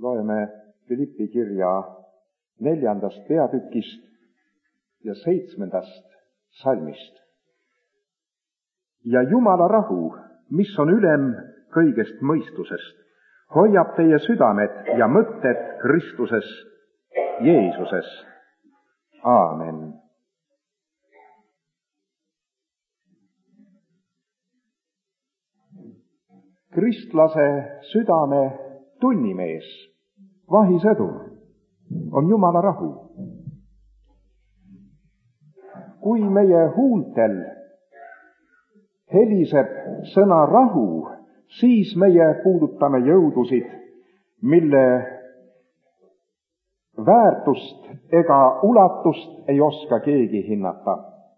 Loeme Philippi kirja 4. peatükist ja 7. salmist. Ja Jumala rahu, mis on ülem kõigest mõistusest, hoiab teie südamed ja mõtted Kristuses Jeesuses. Aamen. Kristlase südame tunnimees, vahisõdur on Jumala rahu. Kui meie huultel heliseb sõna rahu, siis meie puudutame jõudusid, mille väärtust ega ulatust ei oska keegi hinnata.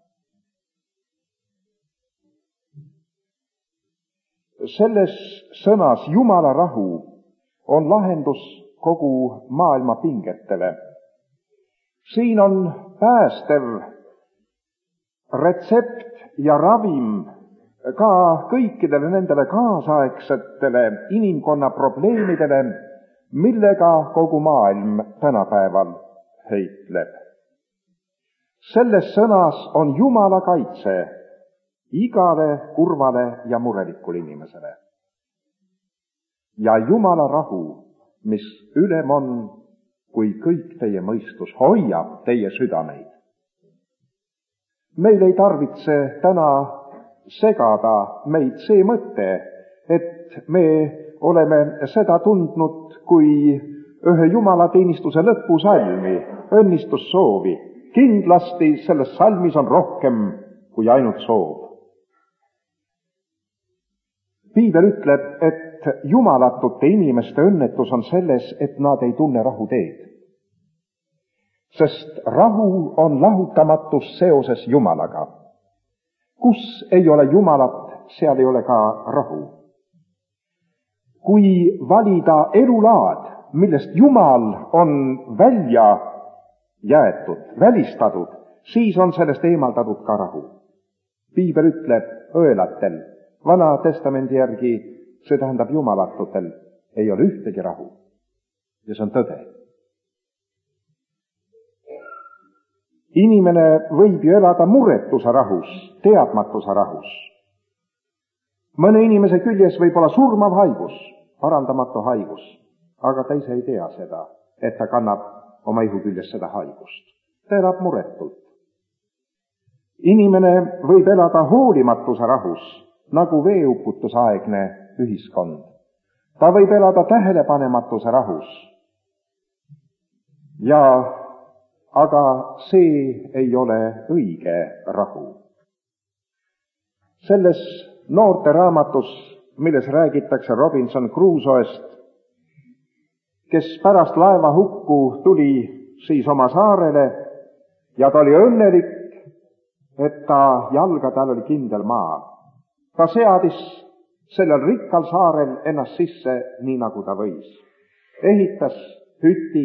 Selles sõnas Jumala rahu on lahendus kogu maailma pingetele. Siin on päästev retsept ja ravim ka kõikidele nendele kaasaegsetele inimkonna probleemidele, millega kogu maailm tänapäeval heitleb. Selles sõnas on Jumala kaitse igale kurvale ja murelikule inimesele. Ja Jumala rahu, mis ülem on kui kõik teie mõistus, hoiab teie südameid. Meil ei tarvitse täna segada meid see mõte, et me oleme seda tundnud kui ühe jumalateenistuse lõpusalmi, õnnistussoovi. Kindlasti selles salmis on rohkem kui ainult soov. Piibel ütleb, et jumalatute inimeste õnnetus on selles, et nad ei tunne rahuteed. Sest rahu on lahutamatus seoses Jumalaga. Kus ei ole Jumalat, seal ei ole ka rahu. Kui valida elulaad, millest Jumal on välja jäetud, välistatud, siis on sellest eemaldatud ka rahu. Piibel ütleb õelatel, Vana testamendi järgi, see tähendab jumalatutel, ei ole ühtegi rahu. Ja see on tõde. Inimene võib ju elada muretuse rahus, teadmatuse rahus. Mõne inimese küljes võib olla surmav haigus, parandamatu haigus, aga ta ise ei tea seda, et ta kannab oma ihu küljes seda haigust. Ta elab muretult. Inimene võib elada hoolimatuse rahus, nagu veeuputusaegne ühiskond. Ta võib elada tähelepanematuse rahus. Aga see ei ole õige rahu. Selles noorte raamatus, milles räägitakse Robinson Crusoe'st, kes pärast laevahukku tuli siis oma saarele ja ta oli õnnelik, et ta jalgadel oli kindel maa. Ta seadis sellel rikkal saarel ennast sisse nii, nagu ta võis. Ehitas hütti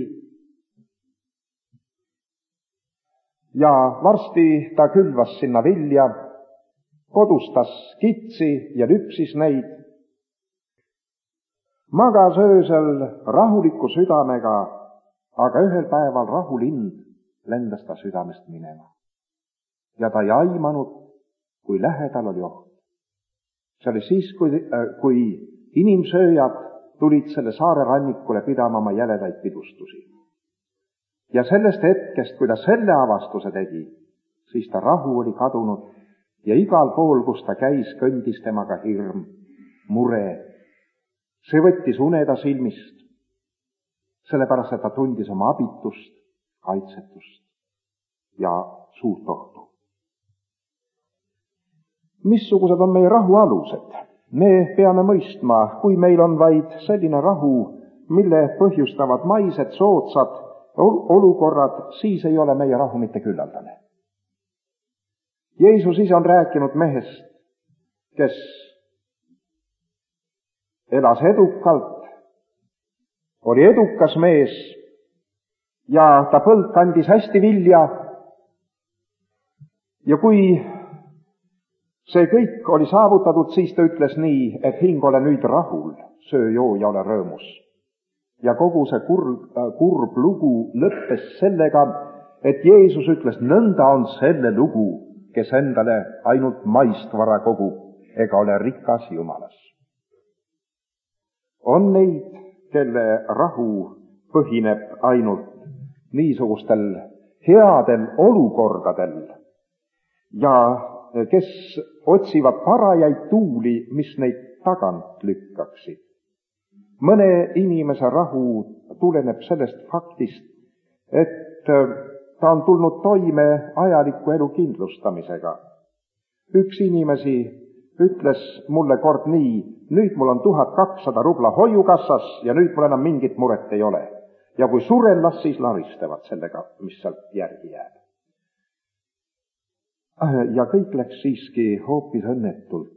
ja varsti ta külvas sinna vilja, kodustas kitsi ja lüpsis neid. Magas öösel rahuliku südamega, aga ühel päeval rahulind lendas ta südamest minema. Ja ta ei aimanud, kui lähedal oli oht. See oli siis, kui inimsööjad tulid selle saare rannikule pidama oma jäledaid pidustusi. Ja sellest hetkest, kui ta selle avastuse tegi, siis ta rahu oli kadunud ja igal pool, kus ta käis, kõndis temaga hirm, mure. See võttis une ta silmist, sellepärast, et ta tundis oma abitust, kaitsetust ja suurt ohtu. Missugused on meie rahu alused? Me peame mõistma, kui meil on vaid selline rahu, mille põhjustavad maised soodsad olukorrad, siis ei ole meie rahu mitte küllaldane. Jeesus ise on rääkinud mehest, kes elas edukalt, oli edukas mees ja ta põld kandis hästi vilja. Ja kui see kõik oli saavutatud, siis ta ütles nii, et hing ole nüüd rahul, söö, joo ja ole rõõmus. Ja kogu see kurb lugu lõppes sellega, et Jeesus ütles, nõnda on selle lugu, kes endale ainult maistvara kogub ega ole rikas Jumalas. On neid, kelle rahu põhineb ainult niisugustel headel olukordadel ja kes otsivad parajaid tuuli, mis neid tagant lükkaksid. Mõne inimese rahu tuleneb sellest faktist, et ta on tulnud toime ajaliku elu kindlustamisega. Üks inimesi ütles mulle kord nii, nüüd mul on 1200 rubla hoiukassas ja nüüd mul enam mingit muret ei ole. Ja kui suren, las siis laristavad sellega, mis sealt järgi jääb. Ja kõik läks siiski hoopis õnnetult.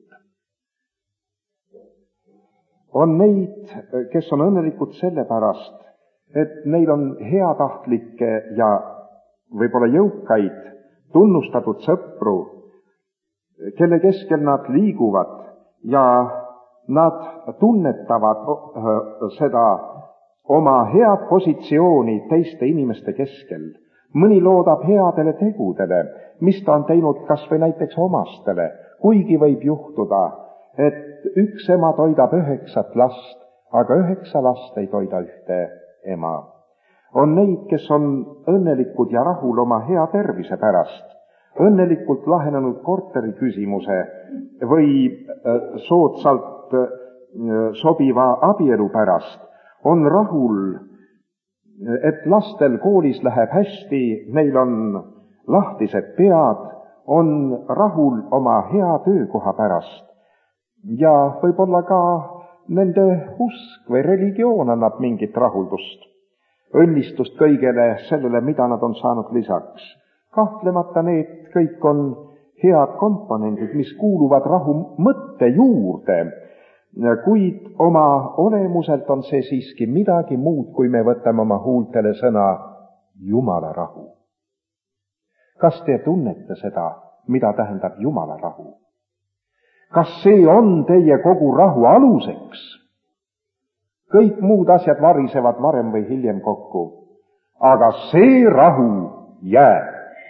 On neid, kes on õnnelikud sellepärast, et neil on heatahtlikke ja võib-olla jõukaid, tunnustatud sõpru, kelle keskel nad liiguvad ja nad tunnetavad seda oma head positsiooni teiste inimeste keskel. Mõni loodab headele tegudele, mis ta on teinud kas või näiteks omastele, kuigi võib juhtuda, et üks ema toidab 9 last, aga 9 last ei toida ühte ema. On neid, kes on õnnelikud ja rahul oma hea tervise pärast, õnnelikult lahenenud korteri küsimuse või soodsalt sobiva abielu pärast, on rahul, et lastel koolis läheb hästi, neil on lahtised pead, on rahul oma hea töökoha pärast ja võib-olla ka nende usk või religioon annab mingit rahuldust, õnnistust kõigele sellele, mida nad on saanud lisaks. Kahtlemata need kõik on head komponendid, mis kuuluvad rahu mõtte juurde, kuid oma olemuselt on see siiski midagi muud, kui me võtame oma huultele sõna Jumala rahu. Kas te tunnete seda, mida tähendab Jumala rahu? Kas see on teie kogu rahu aluseks? Kõik muud asjad varisevad varem või hiljem kokku, aga see rahu jääb.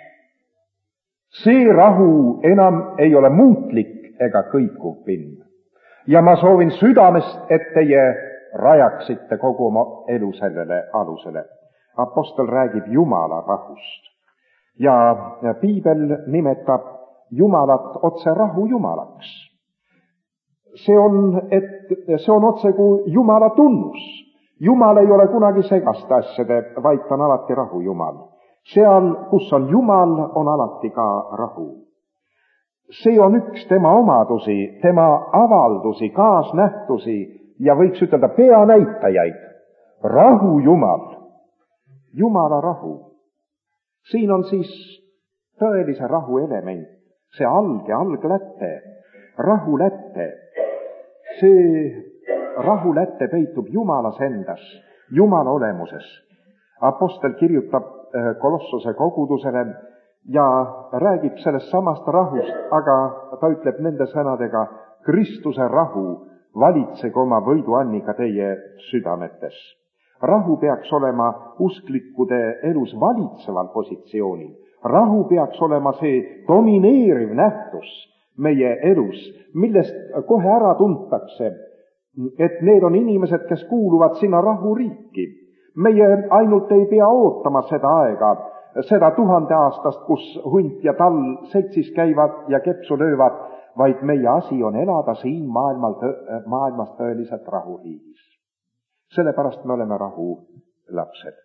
See rahu enam ei ole muutlik ega kõikuv pind. Ja ma soovin südamest, et teie rajaksite kogu oma elu sellele alusele. Apostel räägib Jumala rahust ja piibel nimetab Jumalat otse rahu Jumalaks. See on otse kui Jumala tunnus. Jumal ei ole kunagi segaste asjade, vaid ta on alati rahu Jumal. Seal, kus on Jumal, on alati ka rahu. See on üks tema omadusi, tema avaldusi, kaasnähtusi ja võiks ütelda peanäitajaid. Rahu Jumal, Jumala rahu. Siin on siis tõelise rahu element, see algläte, rahuläte. See rahuläte peitub Jumalas endas, Jumala olemuses. Apostel kirjutab Kolossose kogudusele ja räägib sellest samast rahust, aga ta ütleb nende sõnadega, Kristuse rahu valitsege oma võiduanniga teie südametes. Rahu peaks olema usklikkude elus valitseval positsioonil. Rahu peaks olema see domineeriv nähtus meie elus, millest kohe ära tuntakse, et need on inimesed, kes kuuluvad sinna rahuriiki. Meie ainult ei pea ootama seda aega, seda 1000 aastast, kus hunt ja tall seltsis käivad ja kepsu löövad, vaid meie asi on elada siin maailmas tõeliselt rahuriigis. Sellepärast me oleme rahu lapsed.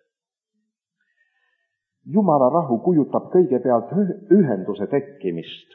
Jumala rahu kujutab kõigepealt ühenduse tekkimist.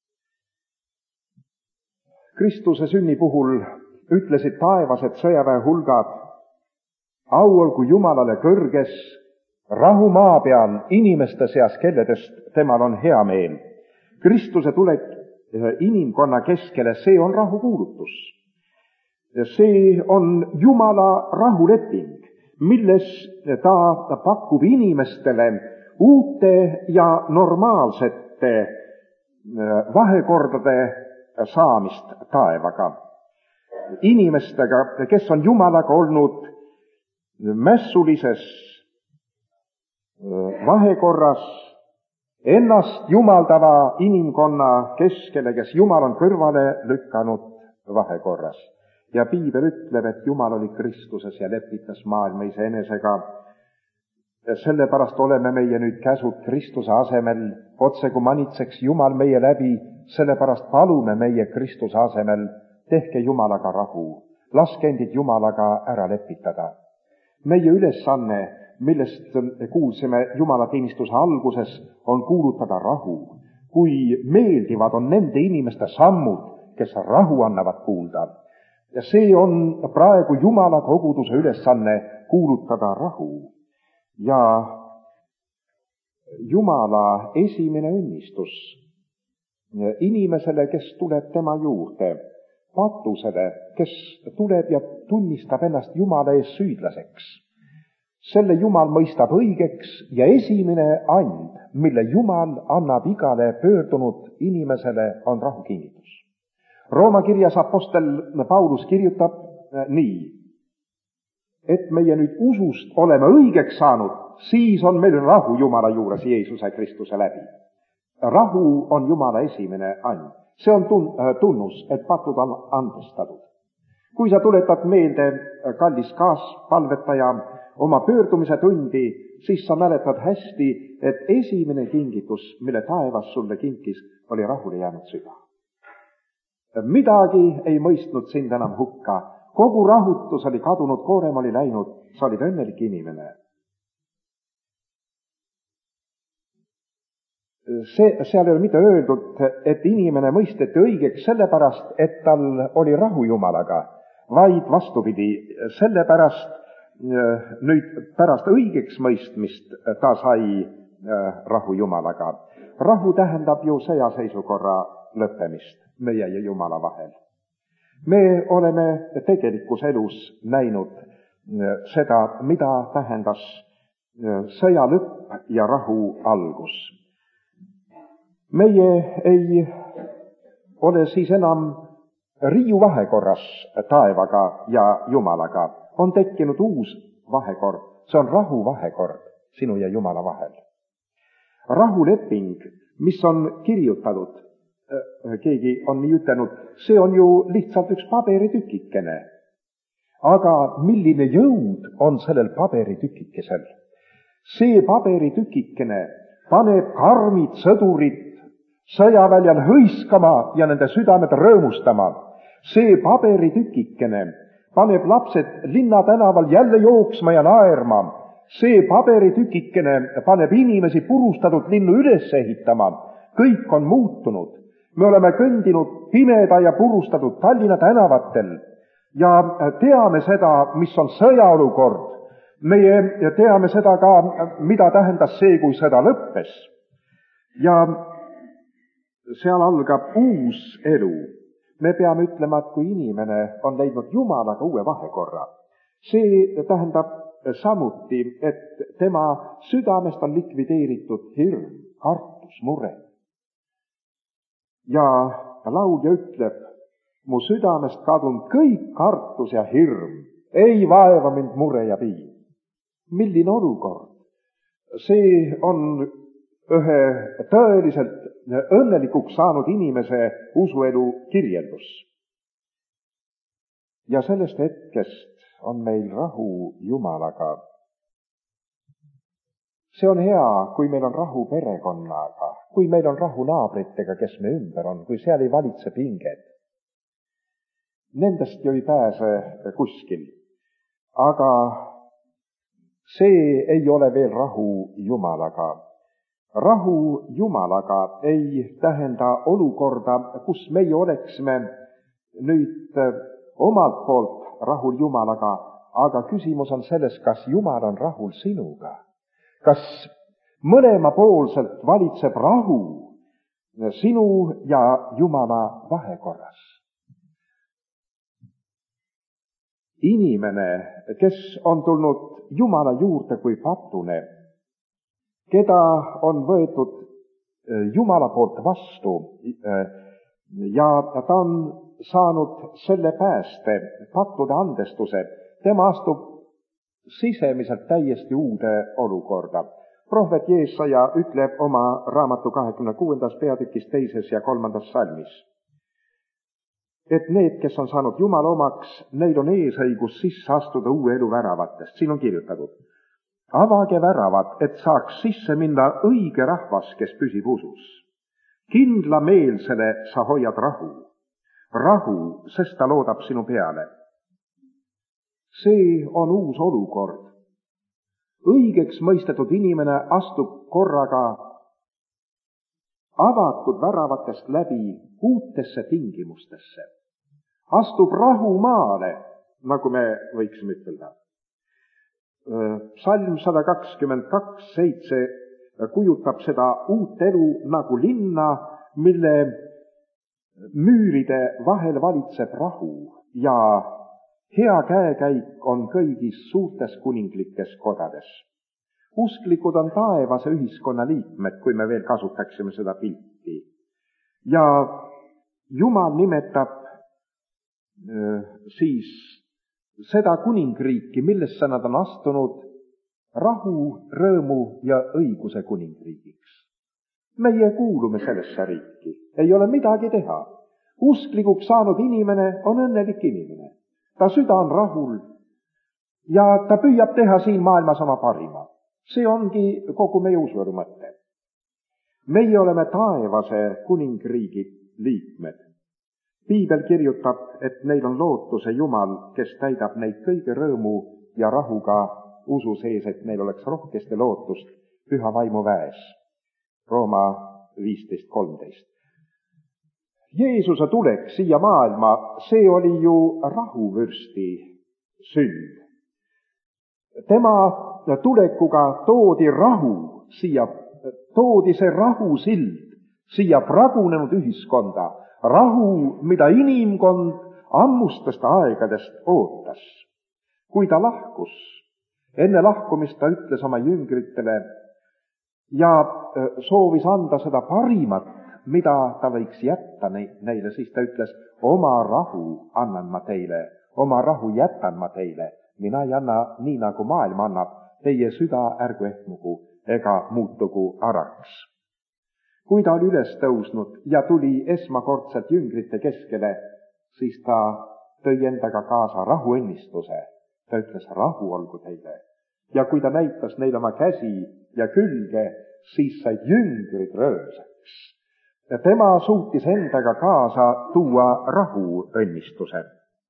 Kristuse sünni puhul ütlesid taevased sõjaväe hulgad, au olgu Jumalale kõrges, rahu maa peal inimeste seas, kelledest temal on hea meel. Kristuse tulek inimkonna keskele, see on rahukuulutus. See on Jumala rahuleping, milles ta pakub inimestele uute ja normaalsete vahekordade saamist taevaga. Inimestega, kes on Jumalaga olnud mässulises vahekorras ennast jumaldava inimkonna keskele, kes Jumal on kõrvale lükanud vahekorras. Ja piibel ütleb, et Jumal oli Kristuses ja lepitas maailma iseenesega. Sellepärast oleme meie nüüd käsud Kristuse asemel, otse kui manitseks Jumal meie läbi, sellepärast palume meie Kristuse asemel, tehke Jumalaga rahu, laske endid Jumalaga ära lepitada. Meie ülesanne, millest kuulsime jumalateenistuse alguses, on kuulutada rahu. Kui meeldivad on nende inimeste sammud, kes rahu annavad kuulda. Ja see on praegu Jumala koguduse ülesanne kuulutada rahu. Ja Jumala esimene õnnistus inimesele, kes tuleb tema juurde, patusele, kes tuleb ja tunnistab ennast Jumala ees süüdlaseks. Selle Jumal mõistab õigeks ja esimene and, mille Jumal annab igale pöördunud inimesele, on rahukingitus. Rooma kirjas apostel Paulus kirjutab nii, et meie nüüd usust oleme õigeks saanud, siis on meil rahu Jumala juures Jeesuse Kristuse läbi. Rahu on Jumala esimene and. See on tunnus, et patud on andestatud. Kui sa tuletad meelde, kallis kaaspalvetaja, oma pöördumise tundi, siis sa mäletad hästi, et esimene kingitus, mille taevas sulle kinkis, oli rahule jäänud süda. Midagi ei mõistnud sind enam hukka. Kogu rahutus oli kadunud, koorem oli läinud, sa olid õnnelik inimene. Seal ei ole mitte öeldud, et inimene mõisteti õigeks sellepärast, et tal oli rahu Jumalaga, vaid vastupidi, sellepärast nüüd pärast õigeks mõistmist ta sai rahu Jumalaga. Rahu tähendab ju sõjaseisukorra lõppemist meie ja Jumala vahel. Me oleme tegelikus elus näinud seda, mida tähendas sõja lõpp ja rahu algus. Meie ei ole siis enam riiu vahekorras taevaga ja Jumalaga. On tekkinud uus vahekord, see on rahu vahekord sinu ja Jumala vahel. Rahuleping, mis on kirjutatud, keegi on nii ütelnud, see on ju lihtsalt üks paberitükikene. Aga milline jõud on sellel paberitükikesel? See paberitükikene paneb karmid sõdurid sõjaväljal hõiskama ja nende südamed rõõmustama. See paberitükikene paneb lapsed linnatänaval jälle jooksma ja naerma. See paberitükikene paneb inimesi purustatud linnu üles ehitama. Kõik on muutunud. Me oleme kõndinud pimeda ja purustatud Tallinna tänavatel ja teame seda, mis on sõjaolukord. Meie teame seda ka, mida tähendas see, kui sõda lõppes. Ja seal algab uus elu. Me peame ütlema, et kui inimene on leidnud Jumalaga uue vahekorra, see tähendab samuti, et tema südamest on likvideeritud hirm, kartus, mure. Ja laulja ütleb, mu südamest kadunud kõik kartus ja hirm, ei vaeva mind mure ja piin. Milline olukord? See on ühe tõeliselt õnnelikuks saanud inimese usuelu kirjeldus. Ja sellest hetkest on meil rahu Jumalaga. See on hea, kui meil on rahu perekonnaga, kui meil on rahu naabritega, kes me ümber on, kui seal ei valitse pinged. Nendest ju ei pääse kuskil. Aga see ei ole veel rahu Jumalaga. Rahu Jumalaga ei tähenda olukorda, kus meie oleksime nüüd omalt poolt rahul Jumalaga, aga küsimus on selles, kas Jumal on rahul sinuga. Kas mõlemapoolselt valitseb rahu sinu ja Jumala vahekorras? Inimene, kes on tulnud Jumala juurde kui patune, keda on võetud Jumala poolt vastu ja ta on saanud selle pääste, pattude andestuse, tema astub sisemiselt täiesti uude olukorda. Prohvet Jeesaja ütleb oma raamatu 26. peatükis 2. ja 3. salmis, et need, kes on saanud Jumala omaks, neil on eesõigus sisse astuda uue elu väravatest. Siin on kirjutatud: avage väravad, et saaks sisse minna õige rahvas, kes püsib usus. Kindlameelsele sa hoiad rahu, sest ta loodab sinu peale. See on uus olukord. Õigeks mõistetud inimene astub korraga avatud väravatest läbi uutesse tingimustesse. Astub rahumaale, nagu me võiksime ütelda. Salm 122:7 kujutab seda uut elu nagu linna, mille müüride vahel valitseb rahu ja hea käekäik on kõigis suurtes kuninglikes kodades. Usklikud on taevase ühiskonna liikmed, kui me veel kasutaksime seda pilti. Ja Jumal nimetab siis seda kuningriiki, millesse nad on astunud, rahu, rõõmu ja õiguse kuningriigiks. Meie kuulume sellesse riiki, ei ole midagi teha. Usklikuks saanud inimene on õnnelik inimene. Ta süda on rahul ja ta püüab teha siin maailmas oma parima. See ongi kogu meie usuelu mõte. Meie oleme taevase kuningriigi liikmed. Piibel kirjutab, et neil on lootuse Jumal, kes täidab neid kõige rõõmu ja rahuga usu sees, et neil oleks rohkesti lootust püha vaimu väes. Rooma 15:13. Jeesuse tulek siia maailma, see oli ju rahuvürsti sünd. Tema tulekuga toodi rahu siia, toodi see rahusild siia pragunenud ühiskonda. Rahu, mida inimkond ammustest aegadest ootas. Kui ta lahkus, enne lahkumist ta ütles oma jüngritele ja soovis anda seda parimat, mida ta võiks jätta neile, siis ta ütles: oma rahu annan ma teile, oma rahu jätan ma teile. Mina ei anna nii, nagu maailm annab, teie süda ärgu ehmugu ega muutugu araks. Kui ta oli üles tõusnud ja tuli esmakordselt jüngrite keskele, siis ta tõi endaga kaasa rahuõnnistuse. Ta ütles: rahu olgu teile. Ja kui ta näitas neile oma käsi ja külge, siis said jüngrid rõõmsaks. Tema suutis endaga kaasa tuua rahuõnnistuse.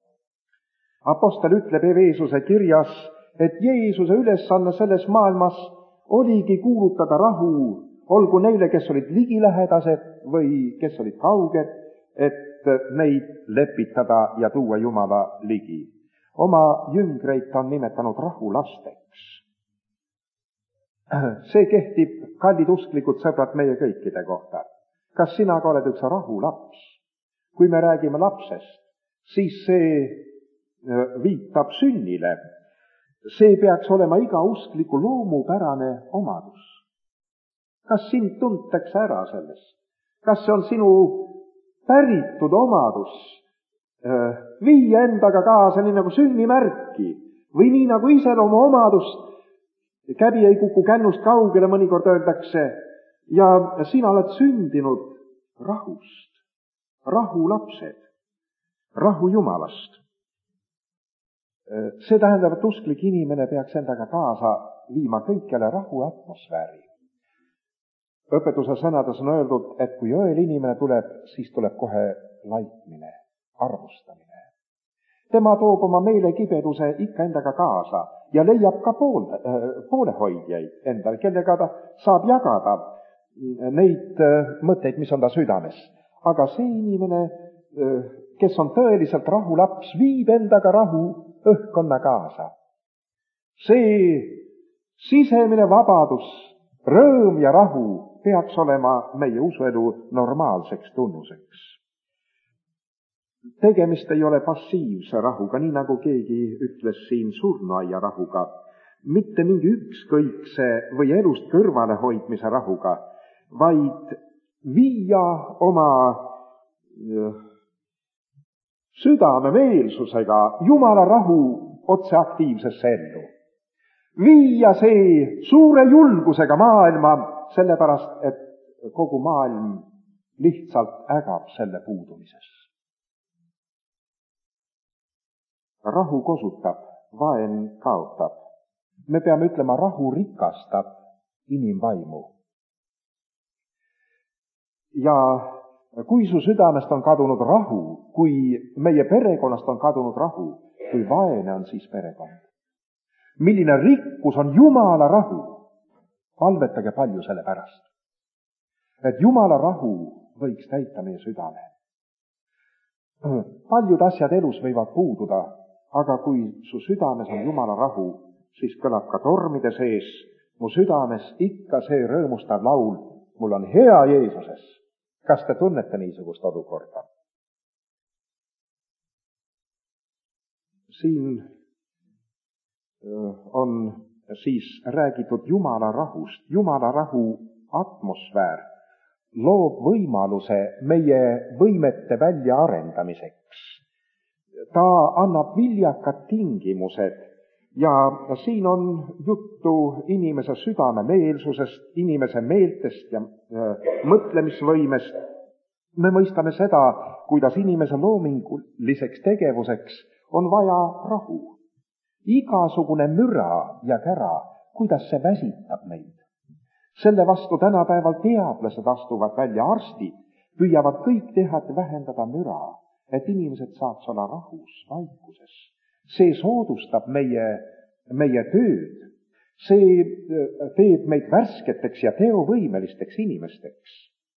Apostel ütleb Efesuse kirjas, et Jeesuse ülesanne selles maailmas oligi kuulutada rahu, olgu neile, kes olid ligilähedased või kes olid kauged, et neid lepitada ja tuua Jumala ligi. Oma jüngreid on nimetanud rahulasteks. See kehtib, kallid usklikud sõbrad, meie kõikide kohta. Kas sina ka oled üks rahulaps? Kui me räägime lapsest, siis see viitab sünnile. See peaks olema iga uskliku loomupärane omadus. Kas sind tuntakse ära sellest? Kas see on sinu päritud omadus? Viia endaga kaasa nii nagu sünnimärki või nii nagu iseloomu omadust? Käbi ei kuku kännust kaugele, mõnikord öeldakse, ja sina oled sündinud rahust, rahulapsed, rahu Jumalast. See tähendab, et usklik inimene peaks endaga kaasa viima kõikjale rahu atmosfääri. Õpetuse sõnades on öeldud, et kui õel inimene tuleb, siis tuleb kohe laitmine, arvustamine. Tema toob oma meelekibeduse ikka endaga kaasa ja leiab ka poolehoidjaid endal, kellega ta saab jagada neid mõtteid, mis on ta südames. Aga see inimene, kes on tõeliselt rahulaps, viib endaga rahu õhkkonna kaasa. See sisemine vabadus, rõõm ja rahu peaks olema meie usuelu normaalseks tunnuseks. Tegemist ei ole passiivse rahuga, nii nagu keegi ütles siin surnuaia rahuga, mitte mingi ükskõikse või elust kõrvalehoidmise rahuga, vaid viia oma südame meelsusega Jumala rahu otse aktiivsesse ellu. viia see suure julgusega maailma, sellepärast et kogu maailm lihtsalt ägab selle puudumises. Rahu kosutab, vaen kaotab. Me peame ütlema, rahu rikastab inimvaimu. Ja kui su südamest on kadunud rahu, kui meie perekonnast on kadunud rahu, kui vaene on siis perekond. Milline rikkus on Jumala rahu? Palvetage palju selle pärast, et Jumala rahu võiks täita meie südame. Paljud asjad elus võivad puududa, aga kui su südames on Jumala rahu, siis kõlab ka tormide sees mu südames ikka see rõõmustav laul, mul on hea Jeesuses. Kas te tunnete niisugust olukorda? Siin on siis räägitud Jumala rahust. Jumala rahu atmosfäär loob võimaluse meie võimete väljaarendamiseks. Ta annab viljakad tingimused ja siin on juttu inimese südamemeelsusest, inimese meeltest ja mõtlemisvõimest. Me mõistame seda, kuidas inimese loominguliseks tegevuseks on vaja rahu. Igasugune müra ja kära, kuidas see väsitab meid. Selle vastu tänapäeval teadlased astuvad välja, arstid püüavad kõik teha, et vähendada müra, et inimesed saaks olla rahus, vaikuses. See soodustab meie tööd. See teeb meid värsketeks ja teovõimelisteks inimesteks.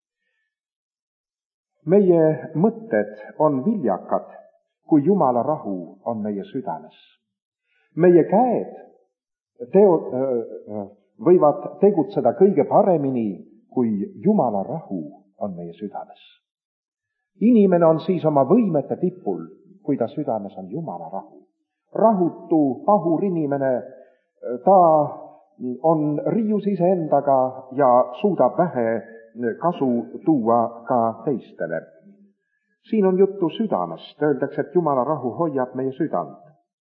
Meie mõtted on viljakad, kui Jumala rahu on meie südames. Meie käed võivad tegutseda kõige paremini, kui Jumala rahu on meie südames. Inimene on siis oma võimete tipul, kui ta südames on Jumala rahu. Rahutu, pahur inimene, ta on riius iseendaga ja suudab vähe kasu tuua ka teistele. Siin on juttu südamest, öeldakse, et Jumala rahu hoiab meie südant.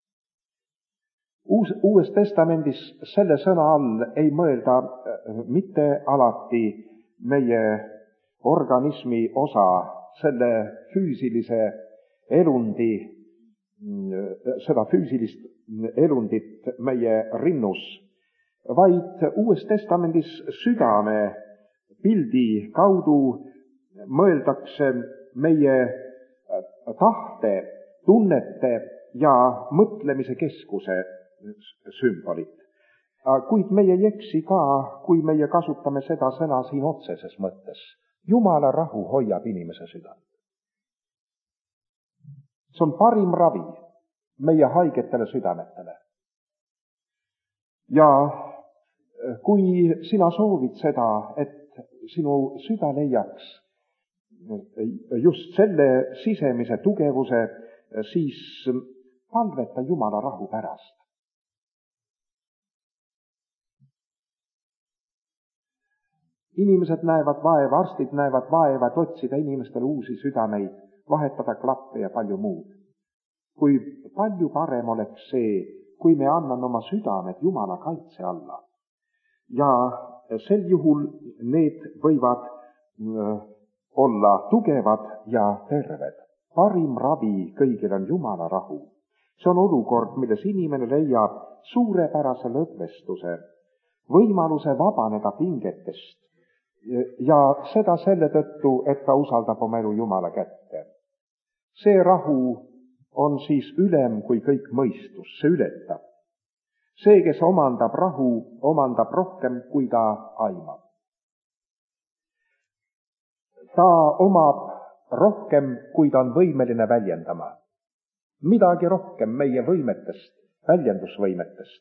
Uues testamendis selle sõna all ei mõelda mitte alati meie organismi osa, selle füüsilise elundi, seda füüsilist elundit meie rinnus, vaid Uues testamendis südame pildi kaudu mõeldakse meie tahte, tunnete ja mõtlemise keskuse sümbolit. Kuid meie ei eksi ka, kui meie kasutame seda sõna siin otseses mõttes. Jumala rahu hoiab inimese südant. See on parim ravi meie haigetele südametele. Ja kui sina soovid seda, et sinu süda leiaks just selle sisemise tugevuse, siis palveta Jumala rahu pärast. Inimesed näevad vaeva, arstid näevad vaeva, et otsida inimestele uusi südameid, vahetada klappe ja palju muud. Kui palju parem oleks see, kui me anname oma südamed Jumala kaitse alla. Ja sel juhul need võivad olla tugevad ja terved. Parim ravi kõigil on Jumala rahu. See on olukord, milles inimene leiab suurepärase lõdvestuse, võimaluse vabaneda pingetest ja seda selle tõttu, et ta usaldab oma elu Jumala kätte. See rahu on siis ülem kui kõik mõistus, see ületab. See, kes omandab rahu, omandab rohkem, kui ta aimab. Ta omab rohkem, kui ta on võimeline väljendama. Midagi rohkem meie võimetest, väljendusvõimetest.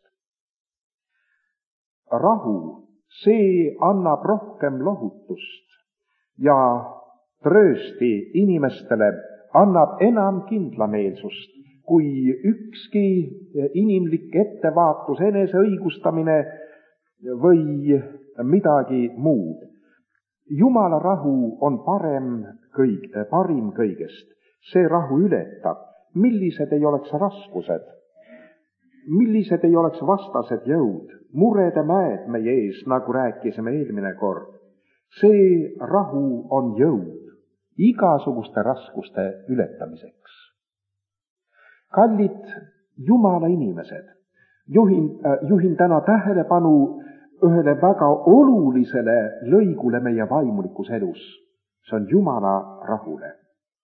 Rahu, see annab rohkem lohutust ja tröösti inimestele, annab enam kindlameelsust, kui ükski inimlik ettevaatus, eneseõigustamine või midagi muud. Jumala rahu on parim kõigest. See rahu ületab, millised ei oleks raskused. millised ei oleks vastased jõud, murede mäed meie ees, nagu rääkisime eelmine kord. See rahu on jõud igasuguste raskuste ületamiseks. Kallid Jumala inimesed, juhin täna tähelepanu ühele väga olulisele lõigule meie vaimulikus elus. See on Jumala rahule.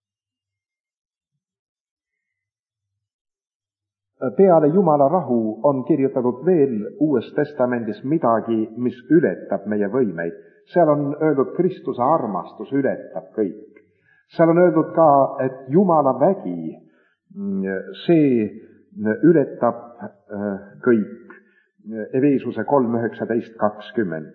Peale Jumala rahu on kirjutatud veel Uues Testamendis midagi, mis ületab meie võimeid. Seal on öeldud, Kristuse armastus ületab kõik. Seal on öeldud ka, et Jumala vägi, see ületab kõik. Efesuse 3:19-20.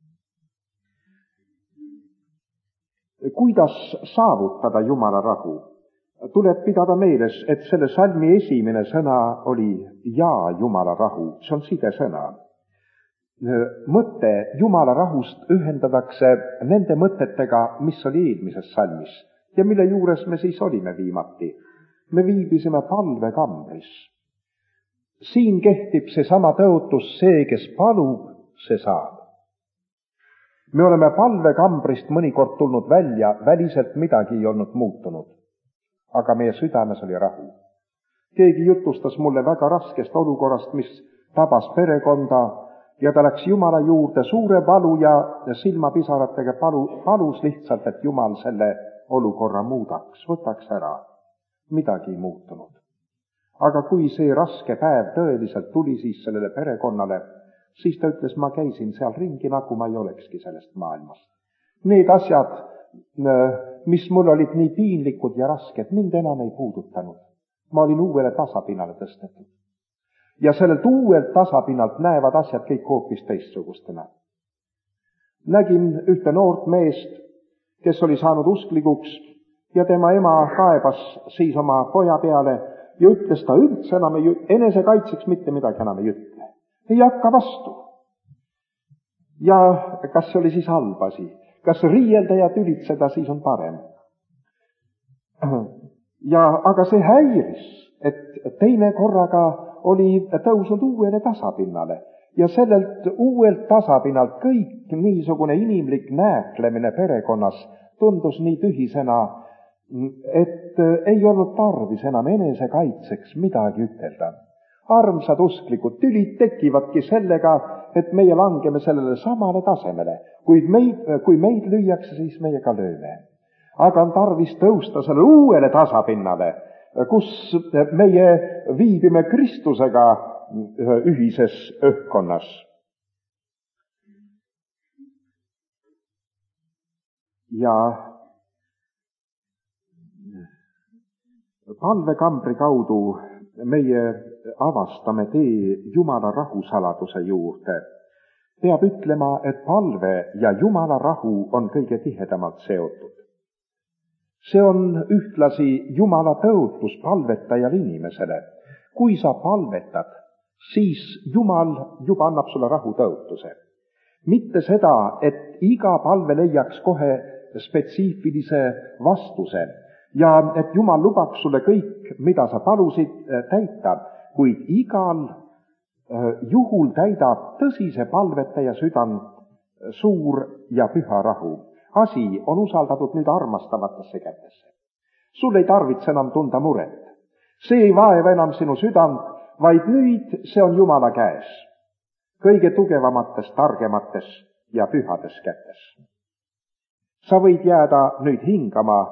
Kuidas saavutada Jumala rahu? Tuleb pidada meeles, et selle salmi esimene sõna oli ja Jumala rahu, see on sidesõna. Mõte Jumala rahust ühendatakse nende mõtetega, mis oli eelmises salmis ja mille juures me siis olime viimati. Me viibisime palvekambris. Siin kehtib seesama tõotus, see, kes palub, see saab. Me oleme palvekambrist mõnikord tulnud välja, väliselt midagi ei olnud muutunud. Aga meie südames oli rahu. Keegi jutustas mulle väga raskest olukorrast, mis tabas perekonda ja ta läks Jumala juurde suure valu ja silmapisaratega palus lihtsalt, et Jumal selle olukorra muudaks, võtaks ära. Midagi ei muutunud. Aga kui see raske päev tõeliselt tuli siis sellele perekonnale, siis ta ütles, ma käisin seal ringi, nagu ma ei olekski sellest maailmast. Need asjad, mis mul olid nii piinlikud ja rasked, mind enam ei puudutanud. Ma olin uuele tasapinnale tõstetud. Ja sellelt uuelt tasapinnalt näevad asjad kõik hoopis teistsugustena. Nägin ühte noort meest, kes oli saanud usklikuks ja tema ema kaebas siis oma poja peale ja ütles, ta üldse enam enesekaitseks mitte midagi enam ei ütle. Ei hakka vastu. Ja kas see oli siis halb asi? Kas riielda ja tülitseda siis on parem? Aga see häiris, et teine korraga oli tõusnud uuele tasapinnale ja sellelt uuelt tasapinnalt kõik niisugune inimlik nääklemine perekonnas tundus nii tühisena, et ei olnud tarvis enam enesekaitseks midagi ütelda. Armsad usklikud, tülid tekivadki sellega, et meie langeme sellele samale tasemele. Kui meid lüüakse, siis meie ka lööme. Aga on tarvis tõusta selle uuele tasapinnale, kus meie viibime Kristusega ühises õhkkonnas. Ja palvekambri kaudu meie avastame tee Jumala rahusaladuse juurde. Peab ütlema, et palve ja Jumala rahu on kõige tihedamalt seotud. See on ühtlasi Jumala tõotus palvetajale inimesele. Kui sa palvetad, siis Jumal juba annab sulle rahu tõotuse. Mitte seda, et iga palve leiaks kohe spetsiifilise vastuse ja et Jumal lubaks sulle kõik, mida sa palusid, täita, kuid igal juhul täidab tõsise palvetaja südant suur ja püha rahu. Asi on usaldatud nüüd armastavatesse kätesse. Sul ei tarvitse enam tunda muret. See ei vaeva enam sinu südant, vaid nüüd see on Jumala käes. Kõige tugevamates, targemates ja pühades kätes. Sa võid jääda nüüd hingama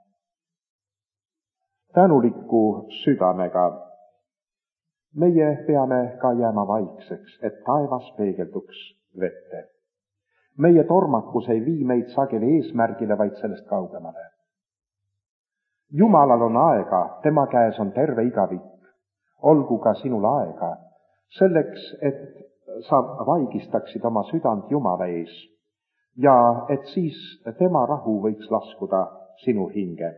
tänuliku südamega. Meie peame ka jääma vaikseks, et taevas peegelduks vette. Meie tormakus ei vii meid sageli eesmärgile, vaid sellest kaugemale. Jumalal on aega, tema käes on terve igavik. Olgu ka sinul aega, selleks, et sa vaigistaksid oma südant Jumala ees ja et siis tema rahu võiks laskuda sinu hinge.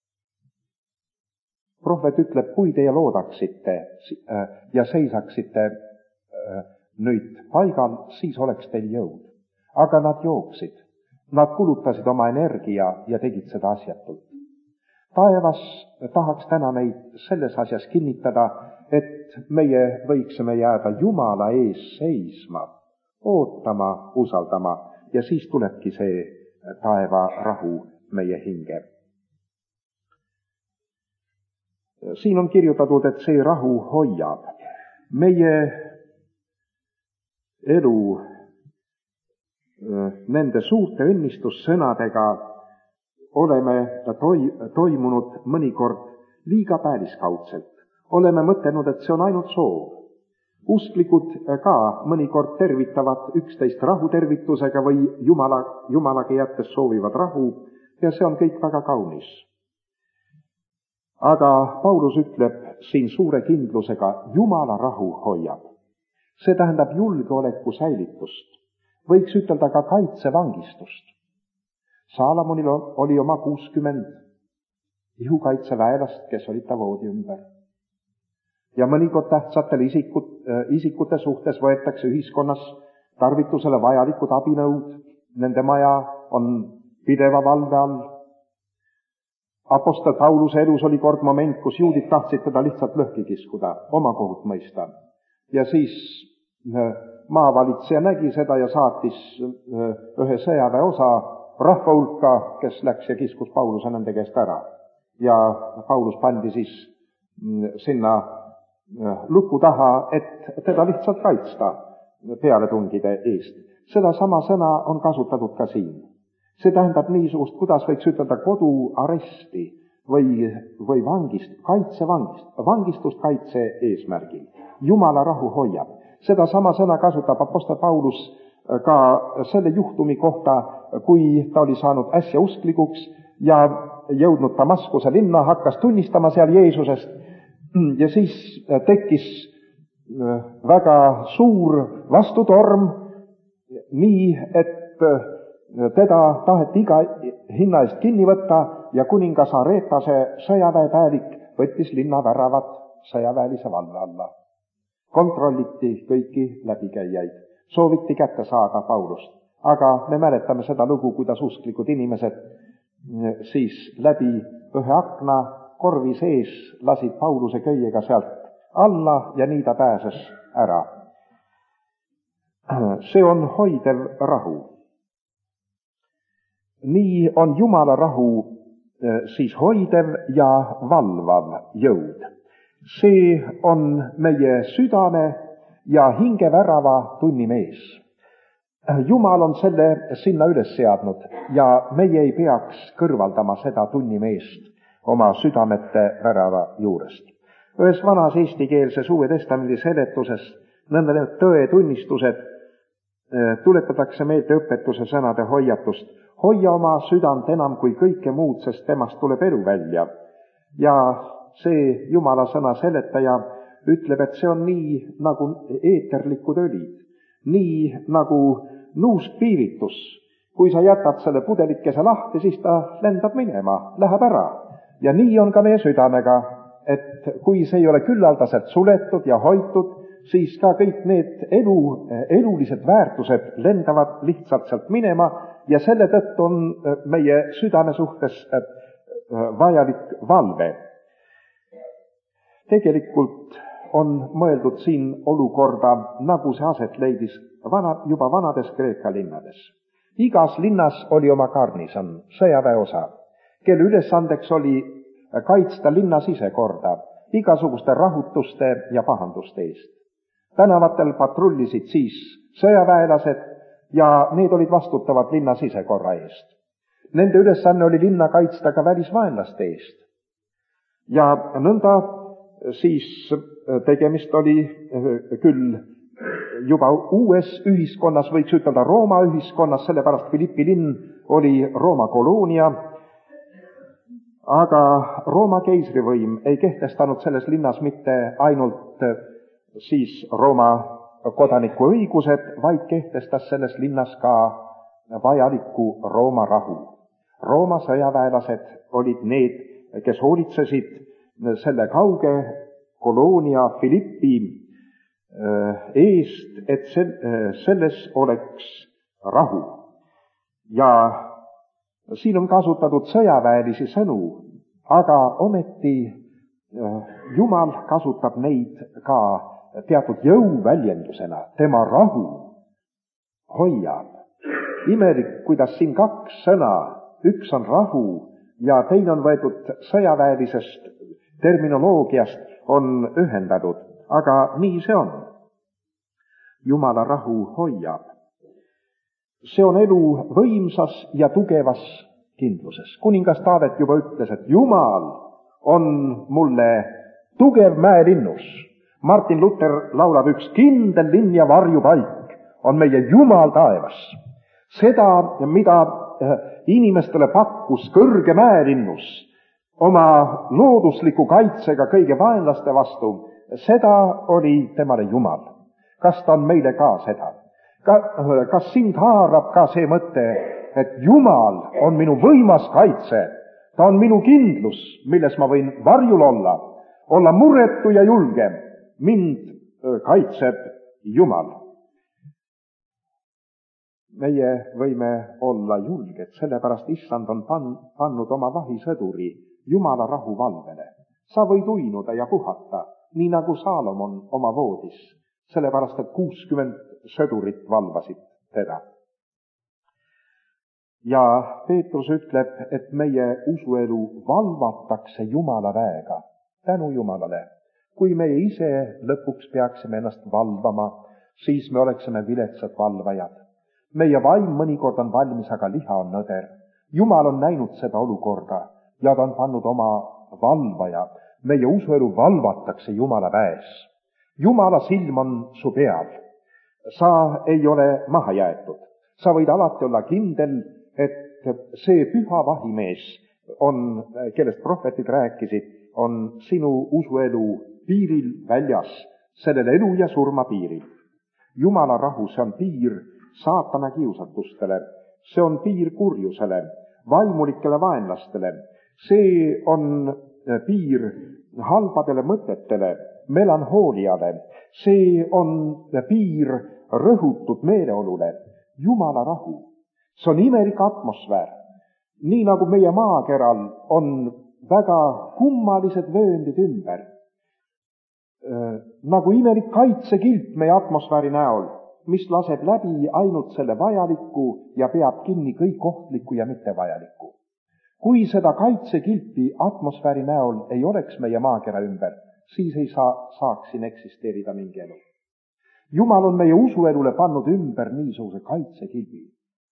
Prohvet ütleb, kui teie loodaksite ja seisaksite nüüd paigal, siis oleks teil jõud. Aga nad jooksid, nad kulutasid oma energia ja tegid seda asjatult. Taevas tahaks täna meid selles asjas kinnitada, et meie võiksime jääda Jumala ees seisma, ootama, usaldama ja siis tulebki see taevarahu meie hinge. Siin on kirjutatud, et see rahu hoiab. Meie elu nende suurte õnnistussõnadega oleme toimunud mõnikord liiga pääliskaudselt. Oleme mõtelnud, et see on ainult soov. Usklikud ka mõnikord tervitavad üksteist rahutervitusega või Jumalaga jättes soovivad rahu ja see on kõik väga kaunis. Aga Paulus ütleb siin suure kindlusega, Jumala rahu hoiab. See tähendab julgeoleku säilitust. Võiks ütelda ka kaitsevangistust. Saalamonil oli oma 60 ihukaitseväelast, kes olid ta voodi ümber. Ja mõnikord tähtsatele isikute suhtes võetakse ühiskonnas tarvitusele vajalikud abinõud. Nende maja on pideva valve all. Apostel Pauluse elus oli kord moment, kus juudid tahtsid teda lihtsalt lõhki kiskuda, oma kohut mõista. Ja siis maavalitseja nägi seda ja saatis ühe sõjaväe osa rahva hulka, kes läks ja kiskus Pauluse nende käest ära. Ja Paulus pandi siis sinna luku taha, et teda lihtsalt kaitsta pealetungide eest. Seda sama sõna on kasutatud ka siin. See tähendab niisugust, kuidas võiks ütelda koduaresti või vangistust kaitse eesmärgil. Jumala rahu hoiab. Seda sama sõna kasutab apostel Paulus ka selle juhtumi kohta, kui ta oli saanud äsja usklikuks ja jõudnud Damaskuse linna, hakkas tunnistama seal Jeesusest ja siis tekkis väga suur vastutorm, nii et teda taheti iga hinna eest kinni võtta ja kuningas Aretase sõjaväepäälik võttis linna väravad sõjaväelise valve alla. Kontrolliti kõiki läbikäijaid, sooviti kätte saada Paulust, aga me mäletame seda lugu, kuidas usklikud inimesed siis läbi ühe akna korvi sees lasid Pauluse köiega sealt alla ja nii ta pääses ära. See on hoidev rahu. Nii on Jumala rahu siis hoidev ja valvav jõud. See on meie südame ja hingevärava tunnimees. Jumal on selle sinna üles seadnud ja meie ei peaks kõrvaldama seda tunnimeest oma südamete värava juurest. Ühes vanas eestikeelses Uue Testamendi seletuses nõnda tõetunnistused tuletatakse meelde õpetuse sõnade hoiatust. Hoia oma südant enam kui kõike muud, sest temast tuleb elu välja. Ja see Jumala sõna seletaja ütleb, et see on nii nagu eeterlikud õlid, nii nagu nuuskpiiritus. Kui sa jätad selle pudelikese lahti, siis ta lendab minema, läheb ära. Ja nii on ka meie südamega, et kui see ei ole küllaldaselt suletud ja hoitud, siis ka kõik need elulised väärtused lendavad lihtsalt sealt minema ja selle tõttu on meie südame suhtes vajalik valve. Tegelikult on mõeldud siin olukorda, nagu see aset leidis juba vanades Kreeka linnades. Igas linnas oli oma garnison, sõjaväeosa, kelle ülesandeks oli kaitsta linna sisekorda igasuguste rahutuste ja pahanduste eest. Tänavatel patrullisid siis sõjaväelased ja need olid vastutavad linna sisekorra eest. Nende ülesanne oli linna kaitsta ka välisvaenlaste eest. Ja nõnda siis tegemist oli küll juba uues ühiskonnas, võiks ütelda Rooma ühiskonnas, sellepärast Philippi linn oli Rooma koloonia, aga Rooma keisrivõim ei kehtestanud selles linnas mitte ainult siis Rooma kodaniku õigused, vaid kehtestas selles linnas ka vajaliku Rooma rahu. Rooma sõjaväelased olid need, kes hoolitsesid selle kauge koloonia Philippi eest, et selles oleks rahu. Ja siin on kasutatud sõjaväelisi sõnu, aga ometi Jumal kasutab neid ka teatud jõuväljendusena, tema rahu hoiab. Imelik, kuidas siin kaks sõna, üks on rahu ja teine on võetud sõjaväelisest terminoloogiast, on ühendatud, aga nii see on. Jumala rahu hoiab. See on elu võimsas ja tugevas kindluses. Kuningas Taavet juba ütles, et Jumal on mulle tugev mäelinnus. Martin Luther laulab, üks kindel linn ja varjupaik on meie Jumal taevas. Seda, mida inimestele pakkus kõrge mäelinnus oma loodusliku kaitsega kõige vaenlaste vastu, seda oli temale Jumal. Kas ta on meile ka seda? Kas sind haarab ka see mõte, et Jumal on minu võimas kaitse, ta on minu kindlus, milles ma võin varjul olla muretu ja julge, mind kaitseb Jumal. Meie võime olla julged, sellepärast Issand on pannud oma vahisõduri Jumala rahu valvele. Sa võid uinuda ja puhata, nii nagu Saalomon oma voodis, sellepärast et 60 sõdurit valvasid teda. Ja Peetrus ütleb, et meie usuelu valvatakse Jumala väega, tänu Jumalale. Kui meie ise lõpuks peaksime ennast valvama, siis me oleksime viletsad valvajad. Meie vaim mõnikord on valmis, aga liha on nõder. Jumal on näinud seda olukorda ja ta on pannud oma valvaja. Meie usuelu valvatakse Jumala väes. Jumala silm on su peal. Sa ei ole maha jäetud. Sa võid alati olla kindel, et see püha vahimees on, kellest prohvetid rääkisid, on sinu usuelu piiril väljas, sellel elu ja surma piiril. Jumala rahu, see on piir saatana kiusatustele, see on piir kurjusele, vaimulikele vaenlastele, see on piir halbadele mõtetele, melanhooliale, see on piir rõhutud meeleolule. Jumala rahu, see on imelik atmosfäär, nii nagu meie maakeral on väga kummalised vööndid ümber, nagu imelik kaitsekilp meie atmosfääri näol, mis laseb läbi ainult selle vajaliku ja peab kinni kõik ohtlikku ja mittevajalikku. Kui seda kaitsekilpi atmosfääri näol ei oleks meie maakera ümber, siis ei saaks siin eksisteerida mingi elu. Jumal on meie usuelule pannud ümber niisuguse kaitsekilbi.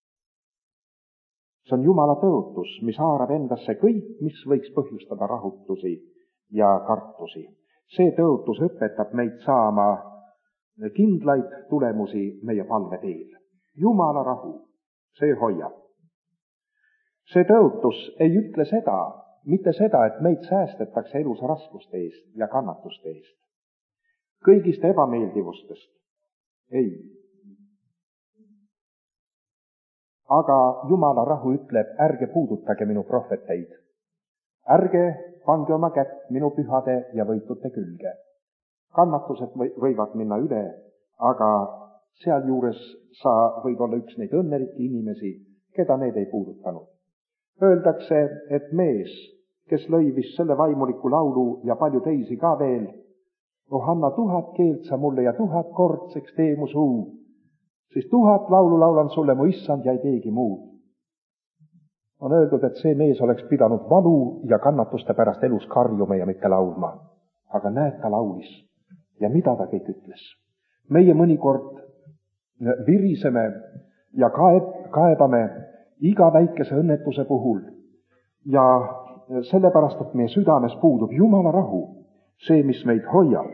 See on Jumala tõotus, mis haarab endasse kõik, mis võiks põhjustada rahutusi ja kartusi. See tõotus õpetab meid saama kindlaid tulemusi meie palve teel. Jumala rahu, see hoiab. See tõotus ei ütle seda, mitte seda, et meid säästetakse elus raskuste eest ja kannatuste eest. Kõigist ebameeldivustest. Ei. Aga Jumala rahu ütleb, ärge puudutage minu prohveteid. Ärge pange oma kätt minu pühade ja võitute külge. Kannatused võivad minna üle, aga sealjuures sa võid olla üks neid õnnelikke inimesi, keda need ei puudutanud. Öeldakse, et mees, kes lõivis selle vaimuliku laulu ja palju teisi ka veel, anna 1000 keelt sa mulle ja 1000 kordseks tee mu suu, siis 1000 laulu laulan sulle, mu issand, ja ei teegi muud. On öeldud, et see mees oleks pidanud valu ja kannatuste pärast elus karjuma ja mitte laulma. Aga näed, ta laulis. Ja mida ta kõik ütles? Meie mõnikord viriseme ja kaebame iga väikese õnnetuse puhul ja sellepärast, et meie südames puudub Jumala rahu, see, mis meid hoiab.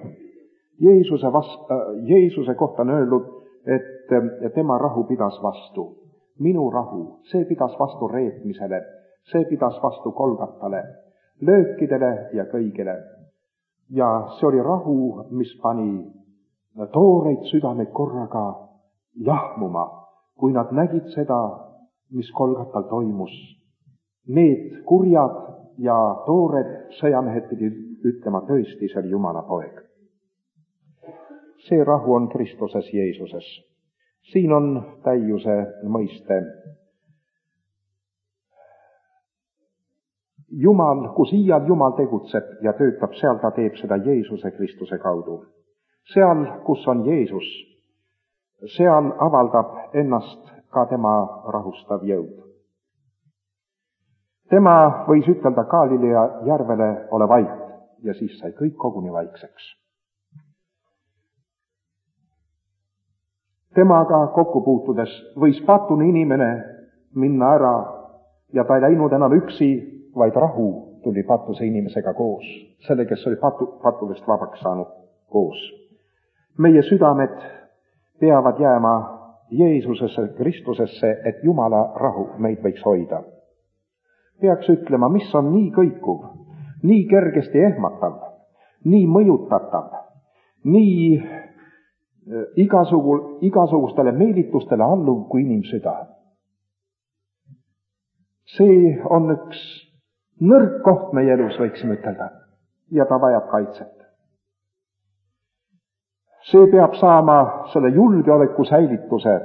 Jeesuse kohta on öeldud, et tema rahu pidas vastu. Minu rahu, see pidas vastu reetmisele, see pidas vastu Golgatale, löökidele ja kõigele. Ja see oli rahu, mis pani tooreid südameid korraga jahmuma, kui nad nägid seda, mis Golgatal toimus. Need kurjad ja toored sõjamehed pidid ütlema, tõesti, see oli Jumala poeg. See rahu on Kristuses Jeesuses. Siin on täiuse mõiste. Jumal, kus iial Jumal tegutseb ja töötab, seal ta teeb seda Jeesuse Kristuse kaudu. Seal, kus on Jeesus, seal avaldab ennast ka tema rahustav jõud. Tema võis ütelda Galilea järvele, ole vait, ja siis sai kõik koguni vaikseks. Temaga kokku puutudes võis patune inimene minna ära ja ta ei läinud enam üksi, vaid rahu tuli patuse inimesega koos, selle, kes oli pattudest vabaks saanud koos. Meie südamed peavad jääma Jeesusesse, Kristusesse, et Jumala rahu meid võiks hoida. Peaks ütlema, mis on nii kõikuv, nii kergesti ehmatav, nii mõjutatav, nii igasugustele meelitustele alluv kui inimsüda. See on üks nõrk koht meie elus, võiksime ütelda, ja ta vajab kaitset. See peab saama selle julgeoleku säilituse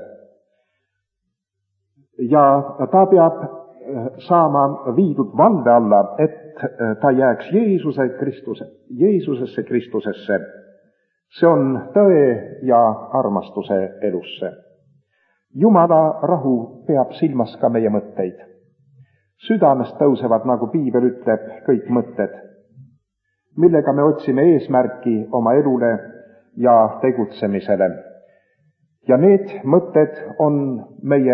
ja ta peab saama viidud valve alla, et ta jääks Jeesusesse Kristusesse. See on tõe ja armastuse elusse. Jumala rahu peab silmas ka meie mõtteid. Südamest tõusevad, nagu Piibel ütleb, kõik mõtted, millega me otsime eesmärki oma elule ja tegutsemisele. Ja need mõtted on meie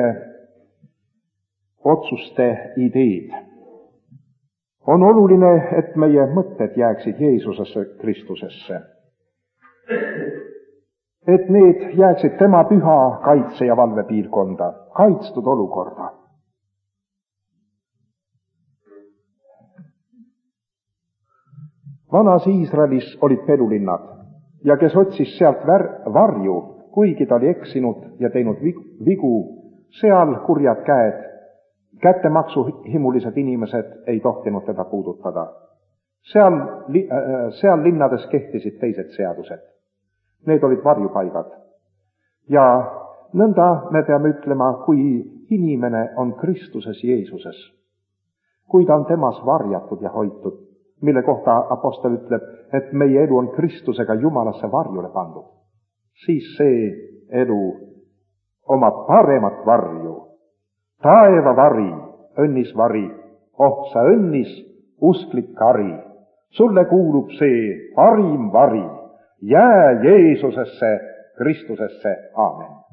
otsuste ideed. On oluline, et meie mõtted jääksid Jeesusesse Kristusesse. Et need jääksid tema püha kaitse- ja valvepiirkonda, kaitstud olukorda. Vanas Iisraelis olid pelulinnad ja kes otsis sealt varju, kuigi ta oli eksinud ja teinud vigu, seal kurjad käed, kättemaksuhimulised inimesed ei tohtinud teda puudutada. Seal linnades kehtisid teised seadused. Need olid varjupaigad. Ja nõnda me peame ütlema, kui inimene on Kristuses Jeesuses, kui ta on temas varjatud ja hoitud, mille kohta apostel ütleb, et meie elu on Kristusega Jumalasse varjule pandud, siis see elu omab paremat varju. Taeva vari, õnnis vari, oh sa õnnis, usklik kari, sulle kuulub see parim vari. Jää Jeesusesse, Kristusesse, aamen.